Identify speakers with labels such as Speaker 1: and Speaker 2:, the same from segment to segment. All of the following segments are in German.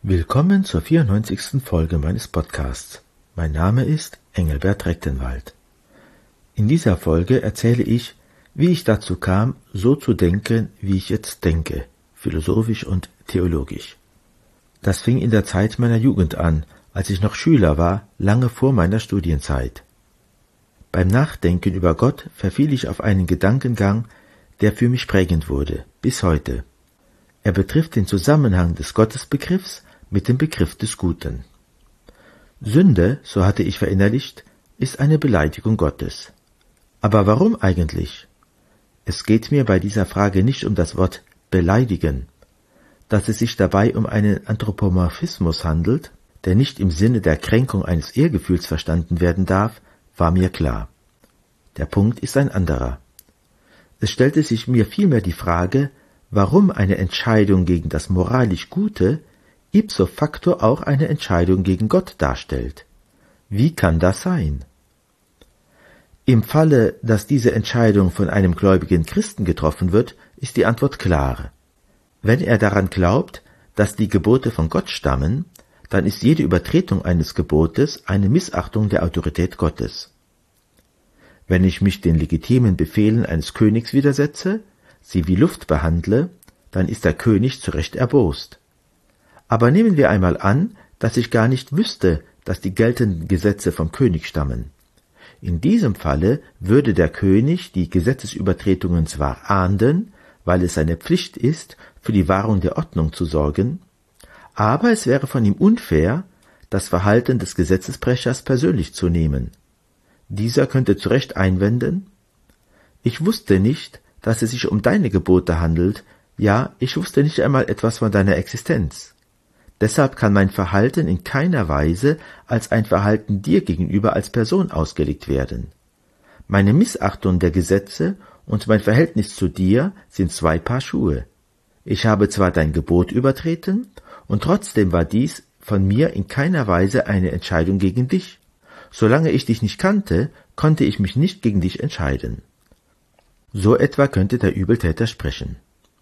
Speaker 1: Willkommen zur 94. Folge meines Podcasts. Mein Name ist Engelbert Rechtenwald. In dieser Folge erzähle ich, wie ich dazu kam, so zu denken, wie ich jetzt denke, philosophisch und theologisch. Das fing in der Zeit meiner Jugend an, als ich noch Schüler war, lange vor meiner Studienzeit. Beim Nachdenken über Gott verfiel ich auf einen Gedankengang, der für mich prägend wurde, bis heute. Er betrifft den Zusammenhang des Gottesbegriffs mit dem Begriff des Guten. Sünde, so hatte ich verinnerlicht, ist eine Beleidigung Gottes. Aber warum eigentlich? Es geht mir bei dieser Frage nicht um das Wort beleidigen. Dass es sich dabei um einen Anthropomorphismus handelt, der nicht im Sinne der Kränkung eines Ehrgefühls verstanden werden darf, war mir klar. Der Punkt ist ein anderer. Es stellte sich mir vielmehr die Frage, warum eine Entscheidung gegen das moralisch Gute ipso facto auch eine Entscheidung gegen Gott darstellt. Wie kann das sein? Im Falle, dass diese Entscheidung von einem gläubigen Christen getroffen wird, ist die Antwort klar. Wenn er daran glaubt, dass die Gebote von Gott stammen, dann ist jede Übertretung eines Gebotes eine Missachtung der Autorität Gottes. Wenn ich mich den legitimen Befehlen eines Königs widersetze, sie wie Luft behandle, dann ist der König zu Recht erbost. Aber nehmen wir einmal an, dass ich gar nicht wüsste, dass die geltenden Gesetze vom König stammen. In diesem Falle würde der König die Gesetzesübertretungen zwar ahnden, weil es seine Pflicht ist, für die Wahrung der Ordnung zu sorgen, aber es wäre von ihm unfair, das Verhalten des Gesetzesbrechers persönlich zu nehmen. Dieser könnte zu Recht einwenden: Ich wusste nicht, dass es sich um deine Gebote handelt, ja, ich wusste nicht einmal etwas von deiner Existenz. Deshalb kann mein Verhalten in keiner Weise als ein Verhalten dir gegenüber als Person ausgelegt werden. Meine Missachtung der Gesetze und mein Verhältnis zu dir sind zwei Paar Schuhe. Ich habe zwar dein Gebot übertreten, und trotzdem war dies von mir in keiner Weise eine Entscheidung gegen dich. Solange ich dich nicht kannte, konnte ich mich nicht gegen dich entscheiden. So etwa könnte der Übeltäter sprechen.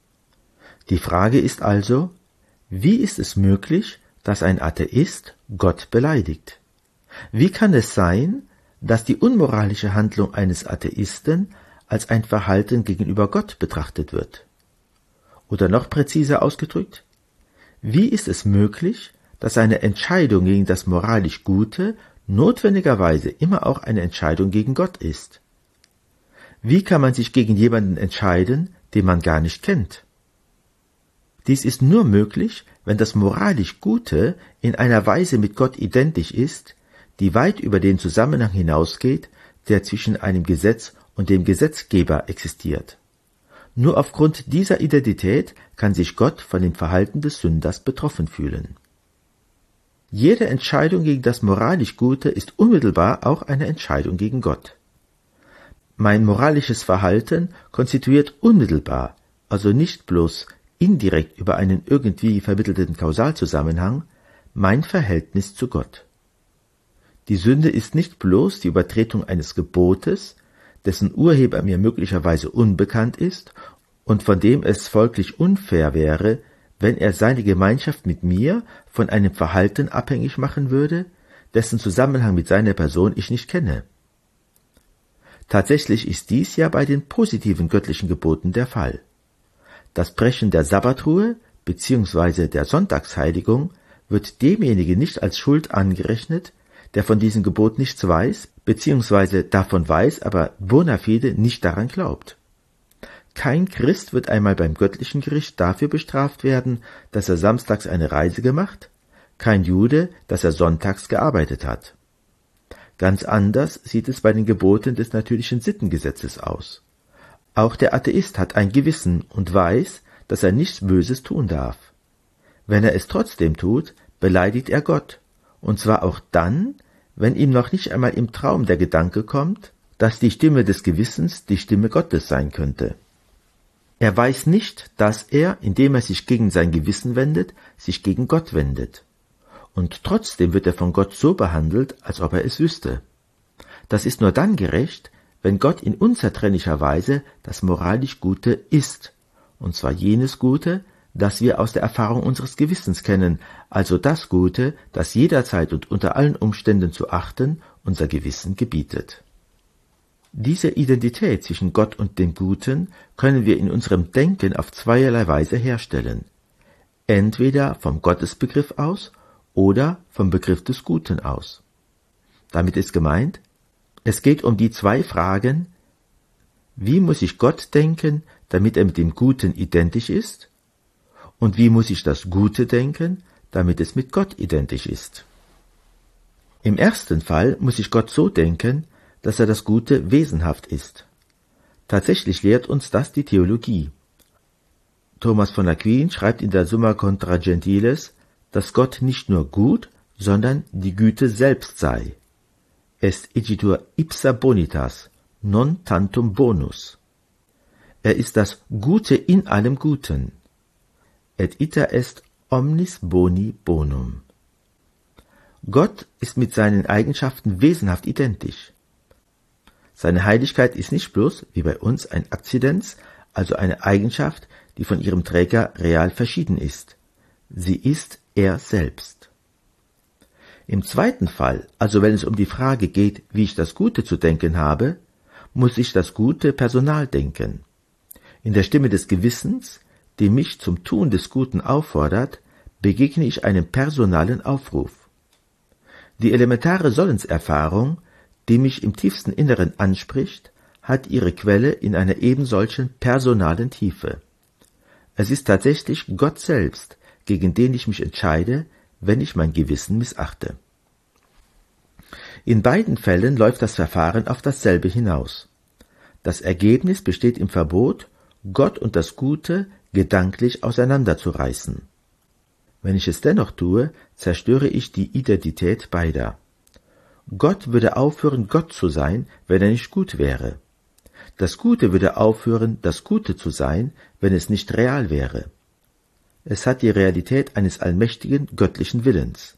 Speaker 1: Die Frage ist also: Wie ist es möglich, dass ein Atheist Gott beleidigt? Wie kann es sein, dass die unmoralische Handlung eines Atheisten als ein Verhalten gegenüber Gott betrachtet wird? Oder noch präziser ausgedrückt: Wie ist es möglich, dass eine Entscheidung gegen das moralisch Gute notwendigerweise immer auch eine Entscheidung gegen Gott ist? Wie kann man sich gegen jemanden entscheiden, den man gar nicht kennt? Dies ist nur möglich, wenn das moralisch Gute in einer Weise mit Gott identisch ist, die weit über den Zusammenhang hinausgeht, der zwischen einem Gesetz und dem Gesetzgeber existiert. Nur aufgrund dieser Identität kann sich Gott von dem Verhalten des Sünders betroffen fühlen. Jede Entscheidung gegen das moralisch Gute ist unmittelbar auch eine Entscheidung gegen Gott. Mein moralisches Verhalten konstituiert unmittelbar, also nicht bloß indirekt über einen irgendwie vermittelten Kausalzusammenhang, mein Verhältnis zu Gott. Die Sünde ist nicht bloß die Übertretung eines Gebotes, dessen Urheber mir möglicherweise unbekannt ist und von dem es folglich unfair wäre, wenn er seine Gemeinschaft mit mir von einem Verhalten abhängig machen würde, dessen Zusammenhang mit seiner Person ich nicht kenne. Tatsächlich ist dies ja bei den positiven göttlichen Geboten der Fall. Das Brechen der Sabbatruhe bzw. der Sonntagsheiligung wird demjenigen nicht als Schuld angerechnet, der von diesem Gebot nichts weiß bzw. davon weiß, aber bona fide nicht daran glaubt. Kein Christ wird einmal beim göttlichen Gericht dafür bestraft werden, dass er samstags eine Reise gemacht, kein Jude, dass er sonntags gearbeitet hat. Ganz anders sieht es bei den Geboten des natürlichen Sittengesetzes aus. Auch der Atheist hat ein Gewissen und weiß, dass er nichts Böses tun darf. Wenn er es trotzdem tut, beleidigt er Gott, und zwar auch dann, wenn ihm noch nicht einmal im Traum der Gedanke kommt, dass die Stimme des Gewissens die Stimme Gottes sein könnte. Er weiß nicht, dass er, indem er sich gegen sein Gewissen wendet, sich gegen Gott wendet. Und trotzdem wird er von Gott so behandelt, als ob er es wüsste. Das ist nur dann gerecht, wenn Gott in unzertrennlicher Weise das moralisch Gute ist, und zwar jenes Gute, das wir aus der Erfahrung unseres Gewissens kennen, also das Gute, das jederzeit und unter allen Umständen zu achten unser Gewissen gebietet. Diese Identität zwischen Gott und dem Guten können wir in unserem Denken auf zweierlei Weise herstellen. Entweder vom Gottesbegriff aus oder vom Begriff des Guten aus. Damit ist gemeint, es geht um die zwei Fragen: Wie muss ich Gott denken, damit er mit dem Guten identisch ist? Und wie muss ich das Gute denken, damit es mit Gott identisch ist? Im ersten Fall muss ich Gott so denken, dass er das Gute wesenhaft ist. Tatsächlich lehrt uns das die Theologie. Thomas von Aquin schreibt in der Summa Contra Gentiles, dass Gott nicht nur gut, sondern die Güte selbst sei. Est igitur ipsa bonitas, non tantum bonus. Er ist das Gute in allem Guten. Et iter est omnis boni bonum. Gott ist mit seinen Eigenschaften wesenhaft identisch. Seine Heiligkeit ist nicht bloß, wie bei uns, ein Akzidenz, also eine Eigenschaft, die von ihrem Träger real verschieden ist. Sie ist er selbst. Im zweiten Fall, also wenn es um die Frage geht, wie ich das Gute zu denken habe, muss ich das Gute personal denken. In der Stimme des Gewissens, die mich zum Tun des Guten auffordert, begegne ich einem personalen Aufruf. Die elementare Sollenserfahrung, die mich im tiefsten Inneren anspricht, hat ihre Quelle in einer ebensolchen personalen Tiefe. Es ist tatsächlich Gott selbst, gegen den ich mich entscheide, wenn ich mein Gewissen missachte. In beiden Fällen läuft das Verfahren auf dasselbe hinaus. Das Ergebnis besteht im Verbot, Gott und das Gute gedanklich auseinanderzureißen. Wenn ich es dennoch tue, zerstöre ich die Identität beider. Gott würde aufhören, Gott zu sein, wenn er nicht gut wäre. Das Gute würde aufhören, das Gute zu sein, wenn es nicht real wäre. Es hat die Realität eines allmächtigen, göttlichen Willens.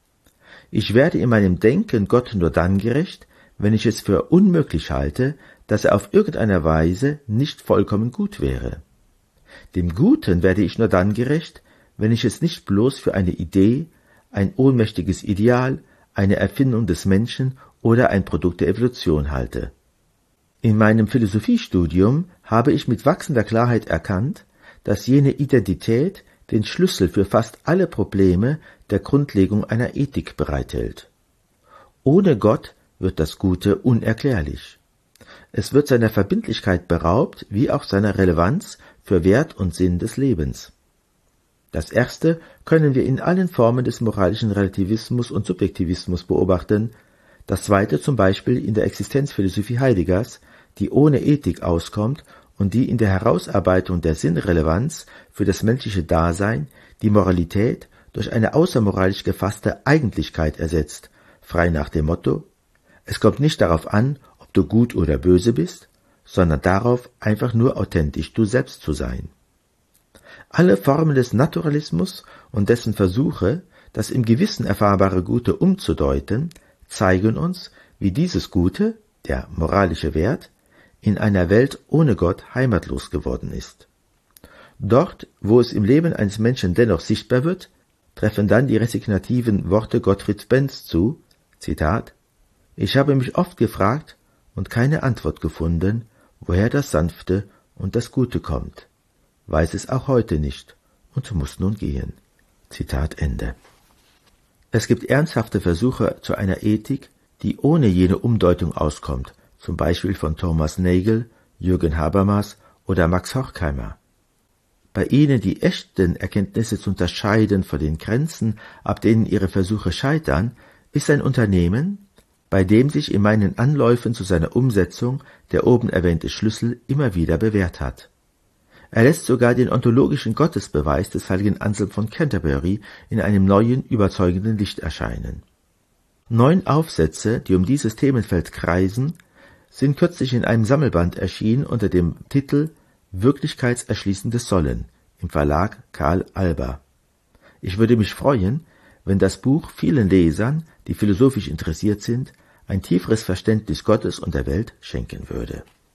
Speaker 1: Ich werde in meinem Denken Gott nur dann gerecht, wenn ich es für unmöglich halte, dass er auf irgendeine Weise nicht vollkommen gut wäre. Dem Guten werde ich nur dann gerecht, wenn ich es nicht bloß für eine Idee, ein ohnmächtiges Ideal, eine Erfindung des Menschen oder ein Produkt der Evolution halte. In meinem Philosophiestudium habe ich mit wachsender Klarheit erkannt, dass jene Identität den Schlüssel für fast alle Probleme der Grundlegung einer Ethik bereithält. Ohne Gott wird das Gute unerklärlich. Es wird seiner Verbindlichkeit beraubt, wie auch seiner Relevanz für Wert und Sinn des Lebens. Das erste können wir in allen Formen des moralischen Relativismus und Subjektivismus beobachten, das zweite zum Beispiel in der Existenzphilosophie Heideggers, die ohne Ethik auskommt und die in der Herausarbeitung der Sinnrelevanz für das menschliche Dasein die Moralität durch eine außermoralisch gefasste Eigentlichkeit ersetzt, frei nach dem Motto: Es kommt nicht darauf an, ob du gut oder böse bist, sondern darauf, einfach nur authentisch du selbst zu sein. Alle Formen des Naturalismus und dessen Versuche, das im Gewissen erfahrbare Gute umzudeuten, zeigen uns, wie dieses Gute, der moralische Wert, in einer Welt ohne Gott heimatlos geworden ist. Dort, wo es im Leben eines Menschen dennoch sichtbar wird, treffen dann die resignativen Worte Gottfried Benz zu, Zitat: Ich habe mich oft gefragt und keine Antwort gefunden, woher das Sanfte und das Gute kommt. Weiß es auch heute nicht und muss nun gehen. Zitat Ende. Es gibt ernsthafte Versuche zu einer Ethik, die ohne jene Umdeutung auskommt, zum Beispiel von Thomas Nagel, Jürgen Habermas oder Max Horkheimer. Bei ihnen die echten Erkenntnisse zu unterscheiden von den Grenzen, ab denen ihre Versuche scheitern, ist ein Unternehmen, bei dem sich in meinen Anläufen zu seiner Umsetzung der oben erwähnte Schlüssel immer wieder bewährt hat. Er lässt sogar den ontologischen Gottesbeweis des heiligen Anselm von Canterbury in einem neuen, überzeugenden Licht erscheinen. 9 Aufsätze, die um dieses Themenfeld kreisen, sind kürzlich in einem Sammelband erschienen unter dem Titel Wirklichkeitserschließendes Sollen im Verlag Karl Alber. Ich würde mich freuen, wenn das Buch vielen Lesern, die philosophisch interessiert sind, ein tieferes Verständnis Gottes und der Welt schenken würde.